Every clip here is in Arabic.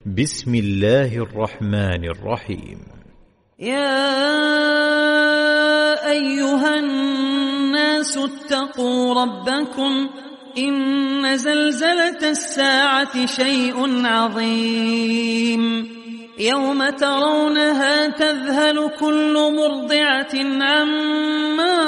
بسم الله الرحمن الرحيم. يا أيها الناس اتقوا ربكم إن زلزلة الساعة شيء عظيم يوم ترونها تذهل كل مرضعة عما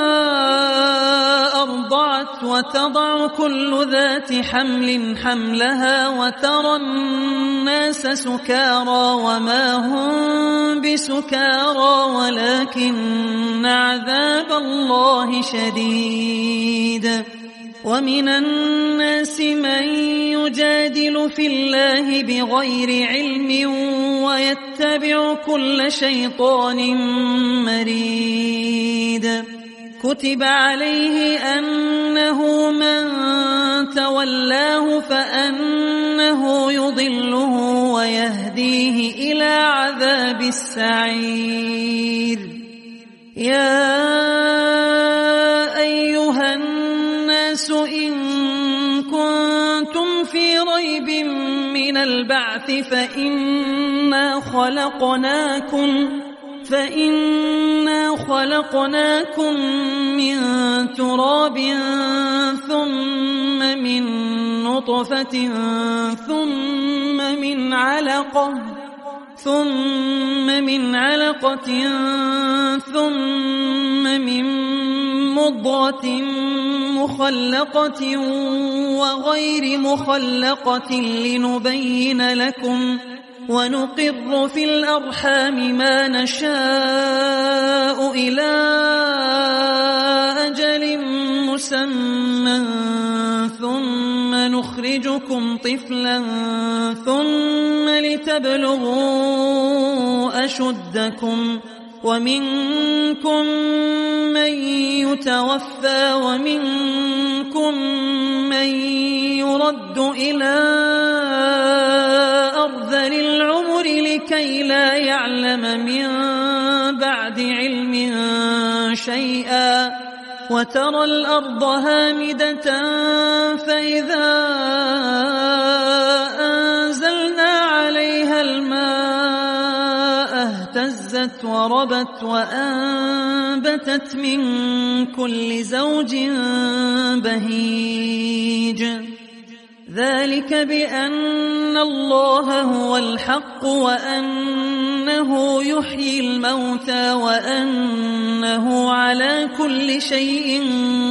أرضعت وتضع كل ذات حمل حملها وترى الناس سكارى وما هم بسكارى ولكن عذاب الله شديد. ومن الناس من يجادل في الله بغير علم ويتبع كل شيطان مريد. كتب عليه أنه من تولاه فأنه يضله ويهديه إلى عذاب السعير. يا أيها الناس إن كنتم في ريب من البعث فإنا خلقناكم من تراب ثم من نطفة ثم من علقة ثم من مضغة مخلقة وغير مخلقة لنبين لكم ونقر في الأرحام ما نشاء إلى أجل مسمى ثم نخرجكم طفلا ثم لتبلغوا أشدكم ومنكم من يتوفى ومنكم من يرد إلى أرذل العمر لكي لا يعلم من بعد علم شيئا. وترى الأرض هامدة فإذا أنزلنا عليها الماء اهتزت وربت وأنبتت من كل زوج بهيج. ذلك بأن الله هو الحق وأنه يحيي الموتى وأنه على كل شيء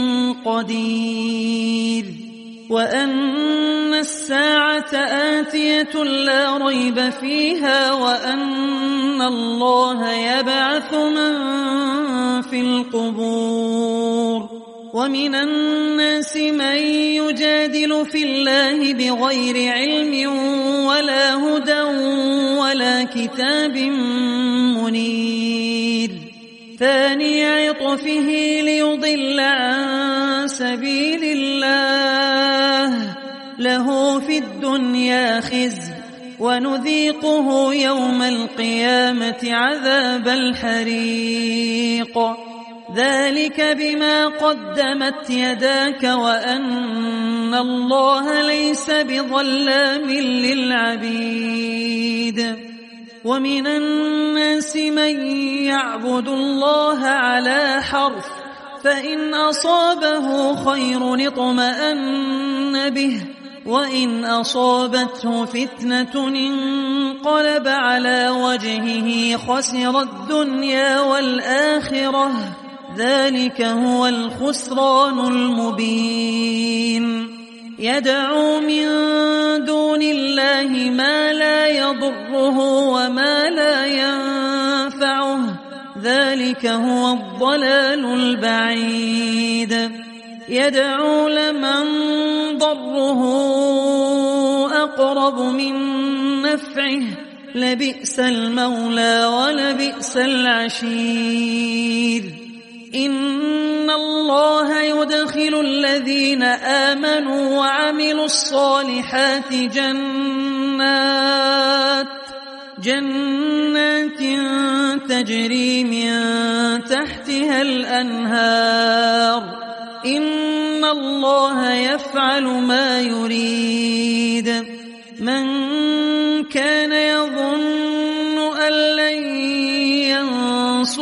قدير وأن الساعة آتية لا ريب فيها وأن الله يبعث من في القبور. ومن الناس من يجادل في الله بغير علم ولا هدى ولا كتاب منير. ثاني عطفه ليضل عن سبيل الله له في الدنيا خزي ونذيقه يوم القيامة عذاب الحريق. ذلك بما قدمت يداك وأن الله ليس بظلام للعبيد. ومن الناس من يعبد الله على حرف فإن أصابه خير اطمأن به وإن أصابته فتنة انقلب على وجهه خسر الدنيا والآخرة. ذلك هو الخسران المبين. يدعو من دون الله ما لا يضره وما لا ينفعه. ذلك هو الضلال البعيد. يدعو لمن ضره أقرب من نفعه لبئس المولى ولبئس العشير. إن الله يدخل الذين آمنوا وعملوا الصالحات جنات تجري من تحتها الأنهار. إن الله يفعل ما يريد. من كان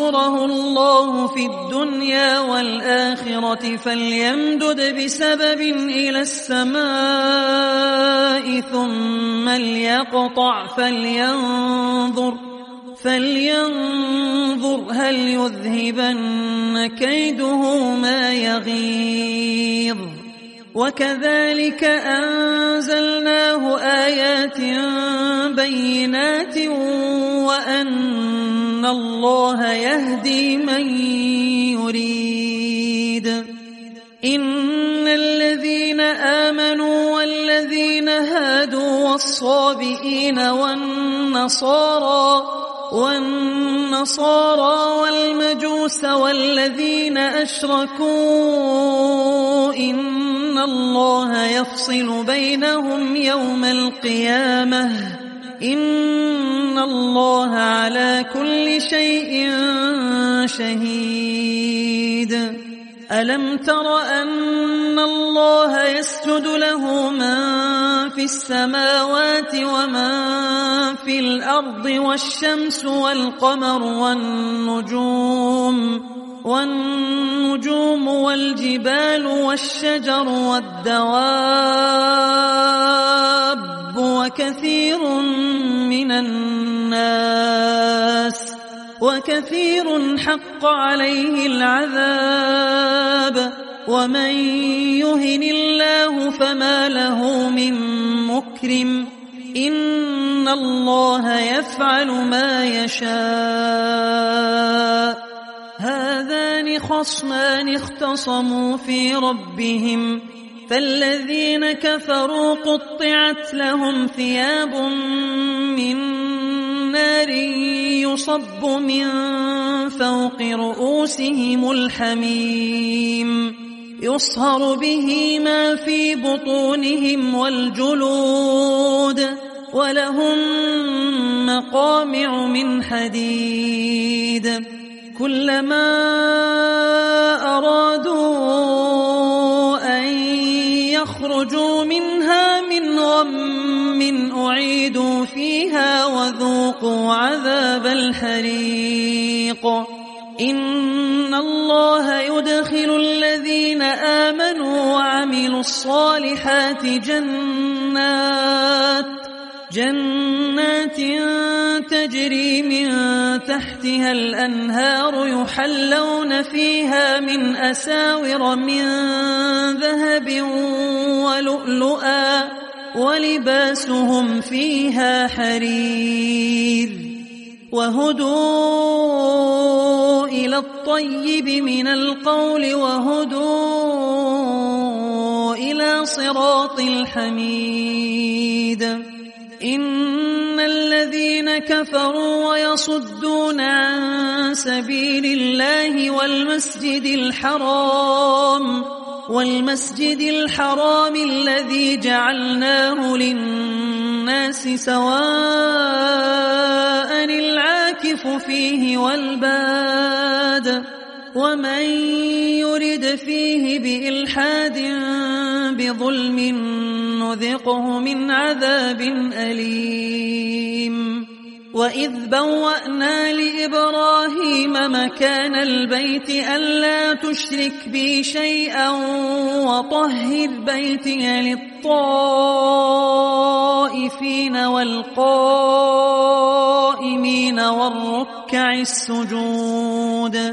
ينصره الله في الدنيا والآخرة فليمدد بسبب إلى السماء ثم ليقطع فلينظر هل يذهبن كيده ما يغيظ. وكذلك أنزلناه آيات بينات وأن الله يهدي من يريد. إن الذين آمنوا والذين هادوا والصابئين والنصارى والمجوس والذين أشركوا إن الله يفصل بينهم يوم القيامة إن الله على كل شيء شهيد. ألم تر أن الله يسجد له من في السماوات ومن في الأرض والشمس والقمر والنجوم والجبال والشجر والدواب وكثير حق عليه العذاب ومن يهن الله فما له من مكرم إن الله يفعل ما يشاء. هذان خصمان اختصموا في ربهم فالذين كفروا قطعت لهم ثياب من نار يصب من فوق رؤوسهم الحميم يصهر به ما في بطونهم والجلود ولهم مقامع من حديد كلما أرادوا أن يخرجوا منها من غم أعيدوا فيها وذوقوا عذاب الحريق. إن الله يدخل الذين آمنوا وعملوا الصالحات جنات تجري من تحتها الأنهار يحلون فيها من أساور من ذهب ولؤلؤا ولباسهم فيها حرير وهدوا إلى الطيب من القول وهدوا إلى صراط الحميد. إن الذين كفروا ويصدون عن سبيل الله والمسجد الحرام الذي جعلناه للناس سواء العاكف فيه والباد ومن يرد فيه بإلحاد بظلم نذقه من عذاب أليم. وإذ بوأنا لإبراهيم مكان البيت ألا تشرك بي شيئا وطهر بيتي للطائفين والقائمين والركع السجود.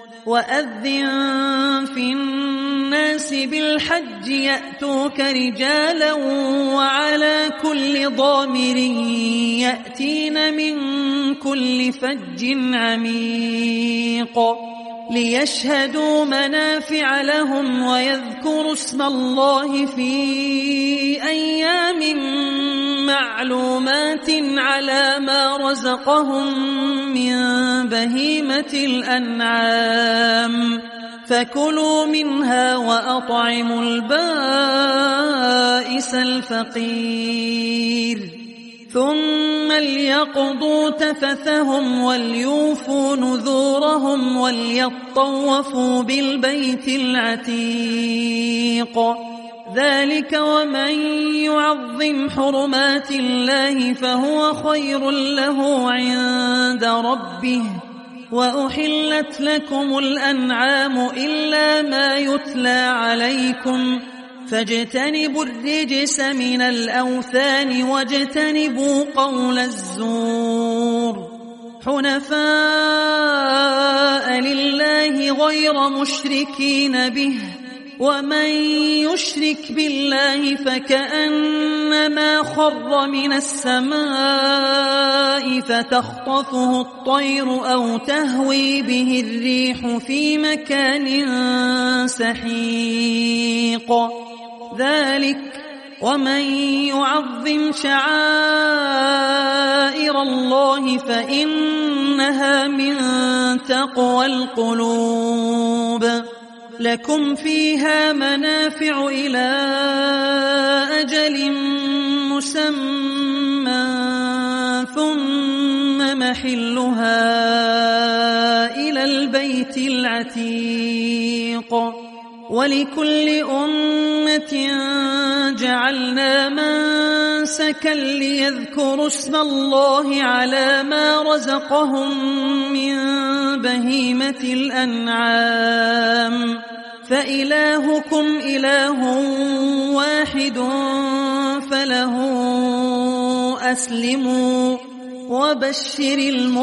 وأذن في الناس بالحج يأتوك رجالا وعلى كل ضامر يأتين من كل فج عميق ليشهدوا منافع لهم ويذكروا اسم الله في أيام معلومات على ما رزقهم من بهيمة الأنعام فكلوا منها وأطعموا البائس الفقير ثم ليقضوا تفثهم وليوفوا نذورهم وليطوفوا بالبيت العتيق. ذلك ومن يعظم حرمات الله فهو خير له عند ربه وأحلت لكم الأنعام إلا ما يتلى عليكم فاجتنبوا الرجس من الأوثان واجتنبوا قول الزور حنفاء لله غير مشركين به ومن يشرك بالله فكأنما خر من السماء فتخطفه الطير أو تهوي به الريح في مكان سحيق ذلك ومن يعظم شعائر الله فإنها من تقوى القلوب لكم فيها منافع إلى أجل مسمى ثم محلها إلى البيت العتيق ولكل أمة جعلنا منسكا ليذكروا اسم الله على ما رزقهم من بهيمة الأنعام فإلهكم إله واحد فله أسلموا وبشر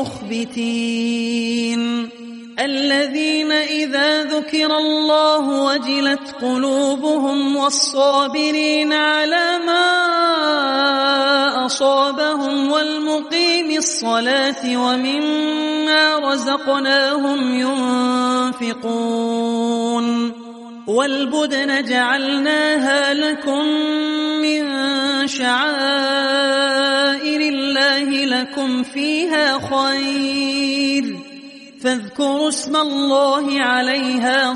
المخبتين الذين إذا ذكر الله وجلت قلوبهم والصابرين على ما أصابهم والمقيم الصلاة ومما رزقناهم ينفقون والبدن جعلناها لكم من شعائر الله لكم فيها خير فاذكروا اسم الله عليها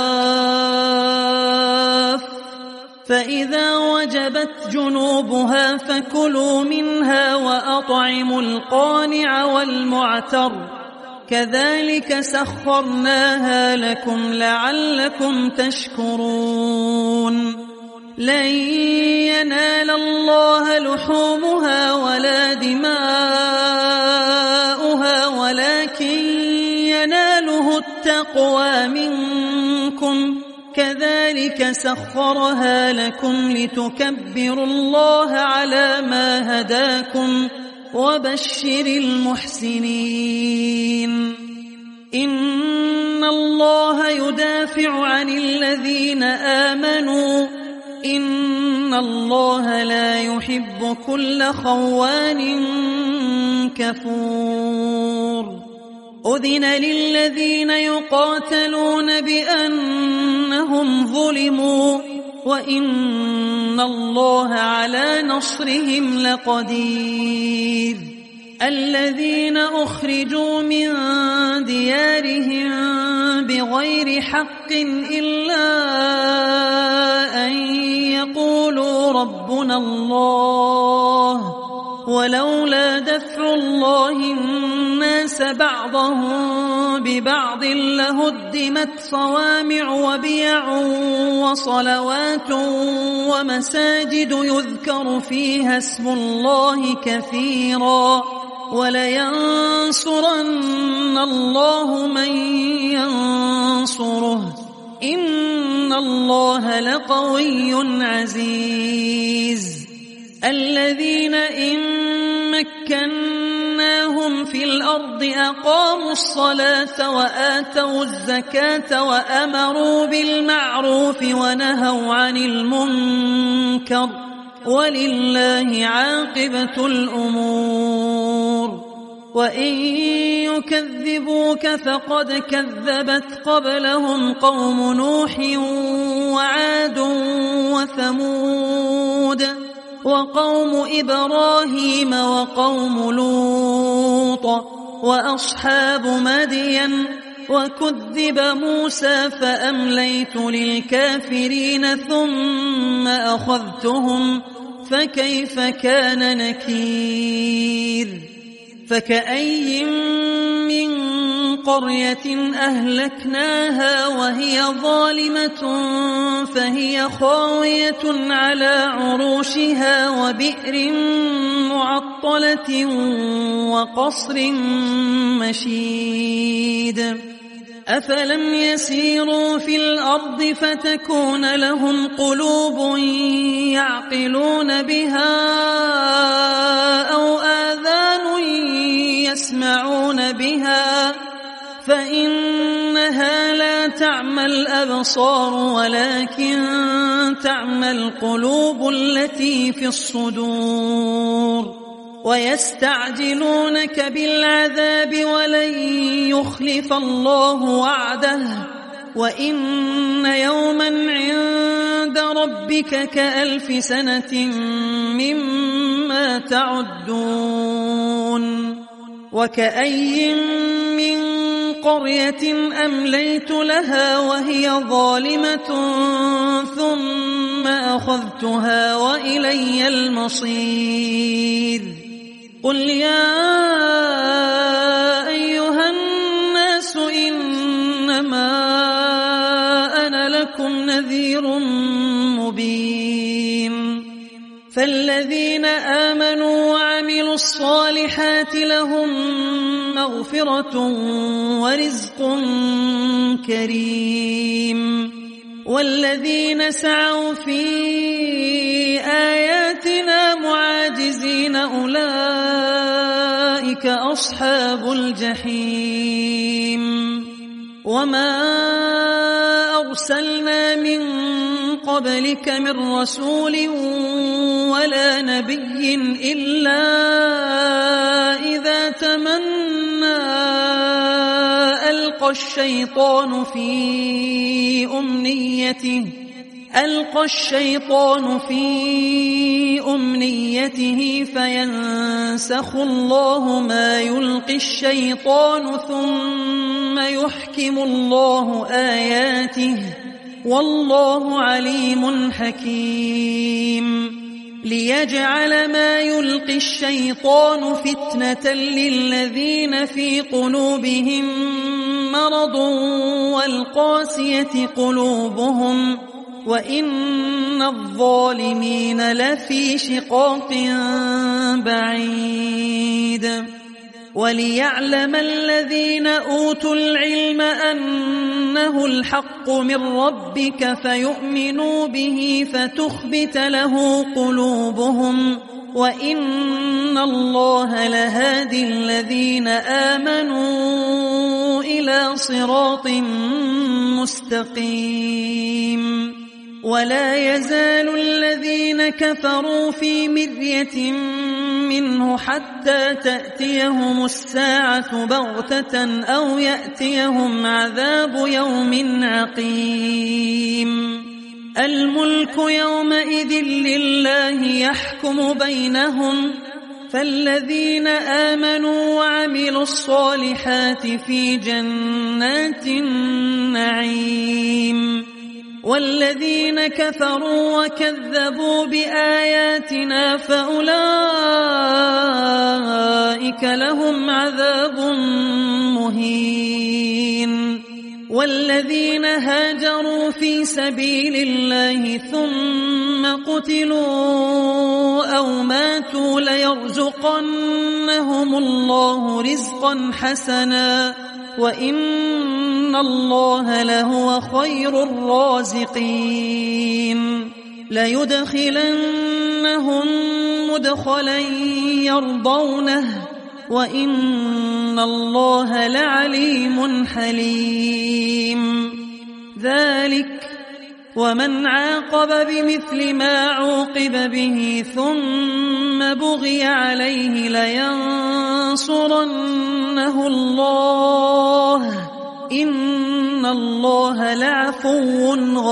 صواف فإذا وجبت جنوبها فكلوا منها وأطعموا القانع والمعتر كذلك سخرناها لكم لعلكم تشكرون لن ينال الله لحومها ولا دماؤها ولكن يناله التقوى منكم كذلك سخرها لكم لتكبروا الله على ما هداكم وبشر المحسنين إن الله يدافع عن الذين آمنوا إن الله لا يحب كل خوان كفور أذن للذين يقاتلون بأنهم ظلموا وإن الله على نصرهم لقدير الذين أخرجوا من ديارهم بغير حق إلا أن يقولوا ربنا الله ولولا دفع الله الناس بعضهم ببعض لهدمت صوامع وبيع وصلوات ومساجد يذكر فيها اسم الله كثيرا ولينصرن الله من ينصره إن الله لقوي عزيز الذين إن مكناهم في الأرض أقاموا الصلاة وآتوا الزكاة وأمروا بالمعروف ونهوا عن المنكر ولله عاقبة الأمور وإن يكذبوك فقد كذبت قبلهم قوم نوح وعاد وثمود وقوم إبراهيم وقوم لوط وأصحاب مدين وكذب موسى فأمليت للكافرين ثم أخذتهم فكيف كان نكير فكأي من قرية أهلكناها وهي ظالمة فهي خاوية على عروشها وبئر معطلة وقصر مشيد أفلم يسيروا في الأرض فتكون لهم قلوب يعقلون بها أو آذان يسمعون بها فإنها لا تعمى الأبصار ولكن تعمى القلوب التي في الصدور ويستعجلونك بالعذاب ولن يخلف الله وعده وإن يوما عند ربك كألف سنة مما تعدون وكأي من قرية أمليت لها وهي ظالمة ثم أخذتها وإلي المصير قل يا أيها الناس إنما أنا لكم نذير مبين فالذين آمنوا وعملوا الصالحات لهم مغفرة ورزق كريم والذين سعوا في آياتنا معاجزين أولئك أصحاب الجحيم وما أرسلنا من قبلك من رسول ولا نبي إلا إذا تمنى ألقى الشيطان في أمنيته فينسخ الله ما يلقي الشيطان ثم يحكم الله آياته والله عليم حكيم ليجعل ما يلقي الشيطان فتنة للذين في قلوبهم مرض والقاسية قلوبهم وإن الظالمين لفي شقاق بعيد وليعلم الذين أوتوا العلم أنه الحق من ربك فيؤمنوا به فتخبت له قلوبهم وإن الله لهادي الذين آمنوا إلى صراط مستقيم ولا يزال الذين كفروا في مرية منه حتى تأتيهم الساعة بغتة أو يأتيهم عذاب يوم عقيم الملك يومئذ لله يحكم بينهم فالذين آمنوا وعملوا الصالحات في جنات النعيم والذين كفروا وكذبوا بآياتنا فأولئك لهم عذاب مهين والذين هاجروا في سبيل الله ثم قتلوا أو ماتوا ليرزقنهم الله رزقا حسنا وإن الله لهو خير الرازقين ليدخلنهم مدخلا يرضونه وإن الله لعليم حليم ذلك ومن عاقب بمثل ما عوقب به ثم بغي عليه لينصرنه الله إن الله لعفو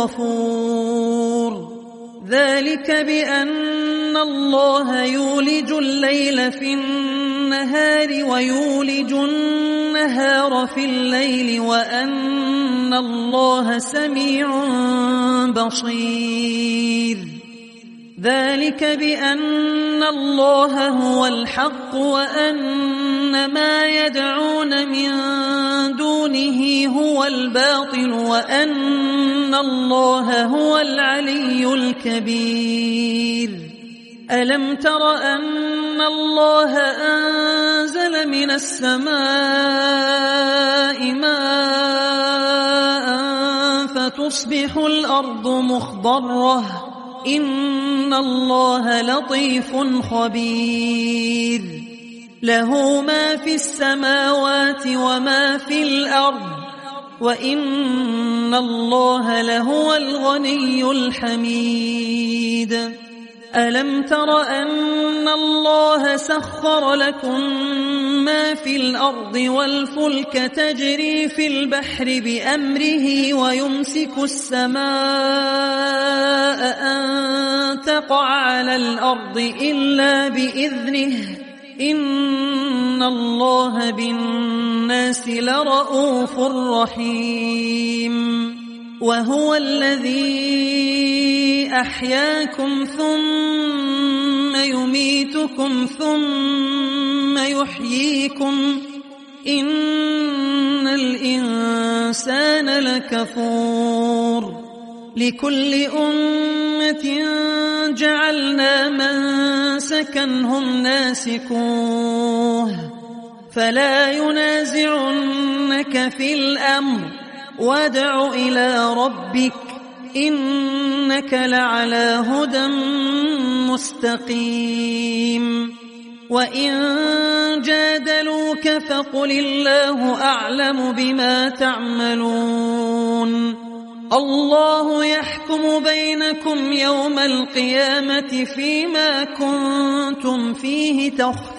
غفور ذلك بأن الله يولج الليل في النهار ويولج النهار في الليل وأن الله سميع بصير ذلك بأن الله هو الحق وأن ما يدعون من دونه هو الباطل وأن الله هو العلي الكبير ألم تر أن الله أنزل من السماء ماء فتصبح الأرض مخضرة إن الله لطيف خبير له ما في السماوات وما في الأرض وإن الله لهو الغني الحميد ألم تر أن الله سخر لكم ما في الأرض والفلك تجري في البحر بأمره ويمسك السماء أن تقع على الأرض إلا بإذنه إن الله بالناس لرءوف رحيم وهو الذي أحياكم ثم يميتكم ثم يحييكم إن الإنسان لكفور لكل أمة جعلنا منسكا هم ناسكوه فلا ينازعنك في الأمر وادع إلى ربك إنك لعلى هدى مستقيم وإن جادلوك فقل الله أعلم بما تعملون الله يحكم بينكم يوم القيامة فيما كنتم فيه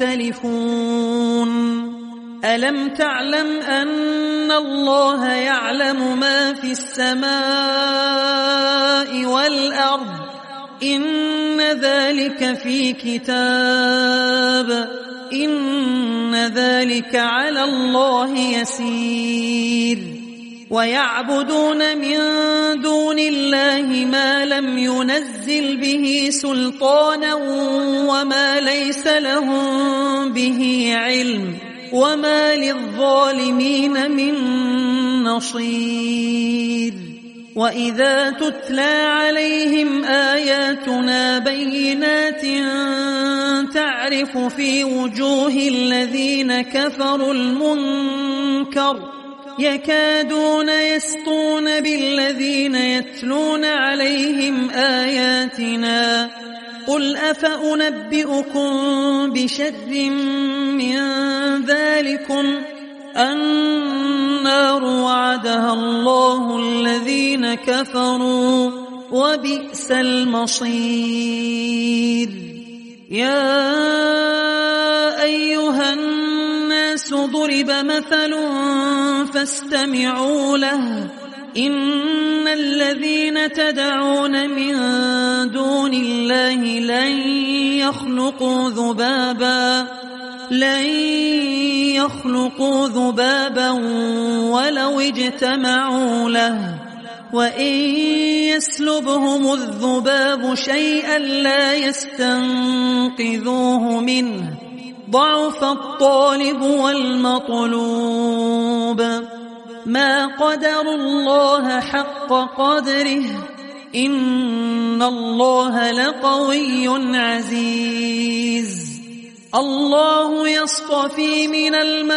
تختلفون ألم تعلم أن الله يعلم ما في السماء والأرض إن ذلك في كتاب إن ذلك على الله يسير ويعبدون من دون الله ما لم ينزل به سلطانا وما ليس لهم به علم وما للظالمين من نصير وإذا تتلى عليهم آياتنا بينات تعرف في وجوه الذين كفروا المنكر يكادون يسطون بالذين يتلون عليهم آياتنا قل أفأنبئكم بشر من ذلكم النار وعدها الله الذين كفروا وبئس المصير يا أيها الناس ضرب مثل فاستمعوا له إن الذين تدعون من دون الله لن يخلقوا ذبابا ولو اجتمعوا له وإن يسلبهم الذباب شيئا لا يستنقذوه منه ضعف الطالب والمطلوب ما قدروا الله حق قدره إن الله لقوي عزيز الله يصطفي من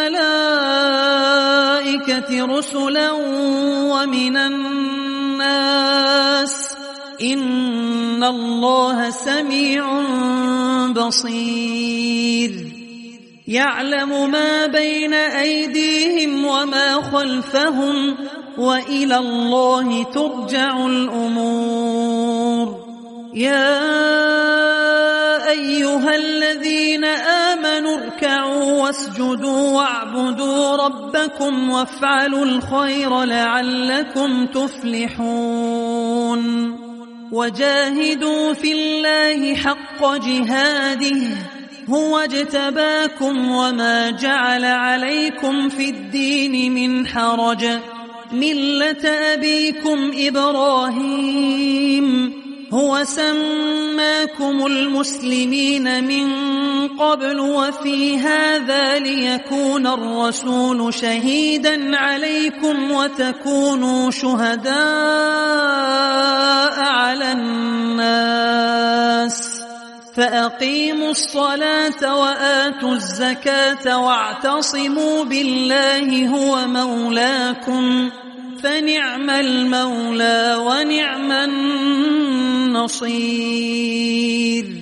الملائكة رسلا ومن الناس إن الله سميع بصير يعلم ما بين أيديهم وما خلفهم وإلى الله ترجع الأمور يا أيها الذين آمنوا اركعوا واسجدوا واعبدوا ربكم وافعلوا الخير لعلكم تفلحون وجاهدوا في الله حق جهاده هو اجتباكم وما جعل عليكم في الدين من حرج ملة أبيكم إبراهيم هو سماكم المسلمين من قبل وفي هذا ليكون الرسول شهيدا عليكم وتكونوا شهداء على الناس فأقيموا الصلاة وآتوا الزكاة واعتصموا بالله هو مولاكم فنعم المولى ونعم النصير.